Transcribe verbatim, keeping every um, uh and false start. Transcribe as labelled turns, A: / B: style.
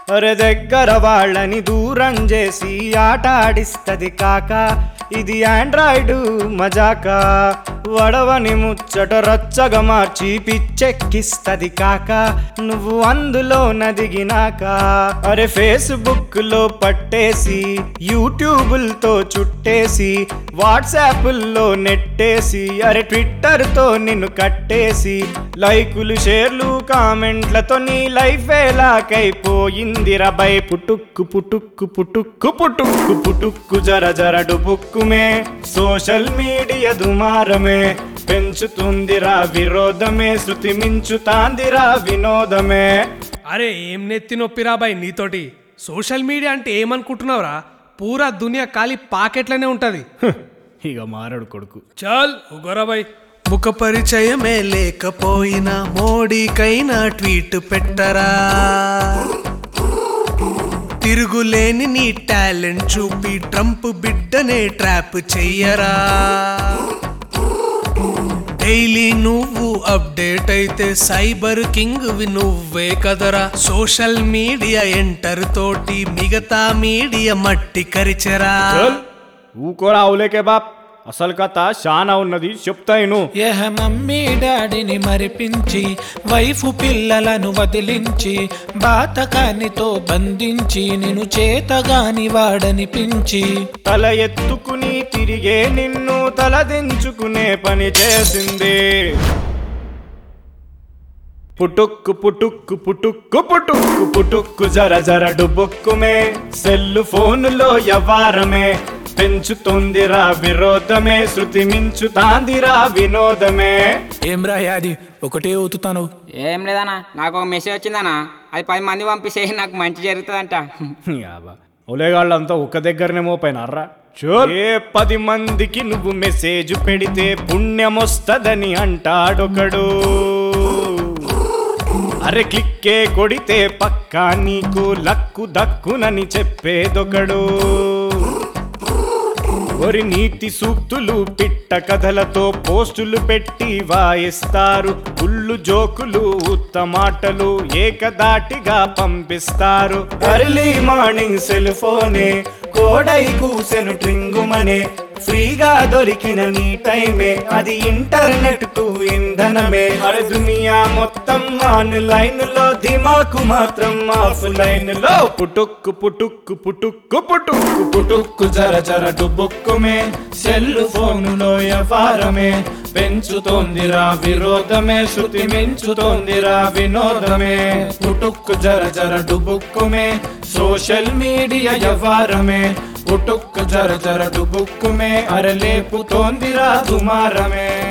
A: అరే దగ్గర వాళ్ళని దూరం చేసి ఆట ఆడిస్తది కాక ఇది ఆండ్రాయిడ్ మజాకా వడవని ముచ్చట రచ్చగా మార్చి పిచ్చెక్కిస్తది కాక నువ్వు అందులో నదిగినాక అరే ఫేస్బుక్ లో పట్టేసి యూట్యూబులతో చుట్టేసి వాట్సాప్లో నెట్టేసి అరే ట్విట్టర్ తో నిన్ను కట్టేసి లైకులు షేర్లు కామెంట్లతో నీ లైఫ్ ఎలాకైపోయిందిరా బై పుటుక్కు పుటుక్కు పుటుక్కు పుటుక్కు పుటుక్కు జర జర డుబుక్కుమే సోషల్ మీడియా దుమారమే పెంచుతుందిరా విరోధమే శృతి మించుతాందిరా వినోదమే.
B: అరే ఏం నెత్తి నొప్పిరా బాయ్ నీతోటి. సోషల్ మీడియా అంటే ఏమనుకుంటున్నావురా? పూరా దునియా ఖాళీ పాకెట్లనే ఉంటది.
A: ఇక మారడు కొడుకు
B: చల్ ఉగోరా బాయ్. ముఖ పరిచయమే లేకపోయినా మోడీకైనా ట్వీట్ పెట్టరా, తిరుగులేని నీ టాలెంట్ చూపి ట్రంప్ బిడ్డనే ట్రాప్ చెయ్యరా. డైలీ నువ్వు అప్డేట్ అయితే సైబర్ కింగ్ వి నువ్వే కదరా. సోషల్ మీడియా ఎంటర్ తోటి మిగతా మీడియా మట్టి కరిచెరా.
A: ఊకోరా అవులేకే బాప్, అసలు కథ చాలా ఉన్నది చెప్తాను.
C: ఏహ మమ్మీ డాడీని మరిపించి వైఫ్ పిల్లలను వదిలించి బాతకానితో బంధించి నిన్ను చేతగాని వాడనిపించి
A: తల ఎత్తుకుని తిరిగే నిన్ను తలదించుకునే పని చేసింది. పుటుక్కు పుటుక్కు పుటుక్కు పుటుక్కు పుటుక్కు జర జర డుబుక్కుమే సెల్లు ఫోనులో యవ్వారమే పెంచుతుందిరా విరోధమే శృతి మించుతాందిరా వినోదమే.
C: ఏం రాయాది ఒకటే ఊతుతాను.
D: ఏం లేదన్నా, నాకు ఒక మెసేజ్ వచ్చిందన్నా, అది పది మంది పంపిస్తే నాకు మంచి జరుగుతుందంట.
A: ఒలేగాళ్ళంతా ఒక దగ్గరనే మోపోయినారా. ఏ పది మందికి నువ్వు మెసేజ్ పెడితే పుణ్యమొస్తదని అంటాడొకడు. అరే క్లిక్కే కొడితే పక్కా నీకు లక్కు దక్కునని చెప్పేదొకడు. ఒరి నీతి సూక్తులు పిట్ట కథలతో పోస్టులు పెట్టి వాయిస్తారు. ఉల్లు జోకులు ఉత్తమాటలు ఏకదాటిగా పంపిస్తారు. ఎర్లీ మార్నింగ్ సెల్ ఫోనే కోడై కూసెను ట్రింగుమనే ఫ్రీగా దొరికిన నీ టైమే అది ఇంటర్నెట్ కు ఇంధనమే. అరే దునియా మొత్తం ఆన్లైన్ లో దిమాకు మాత్రం ఆఫ్ లైన్ లో. పుటుక్కు పుటుక్కు పుటుక్కు పుటుక్కు పుటుక్కు జర జర డుబుక్కుమే సెల్లు ఫోనులో యవ్వారమే పెంచుతోందిరా విరోధమే శృతి మించుతోందిరా వినోదమే. పుటుక్కు జర జర డుబుక్కుమే సోషల్ మీడియా యవ్వారమే పుటుక్కు జర జర డుబుక్కుమే అరలేపుతోందిరా దుమారమే.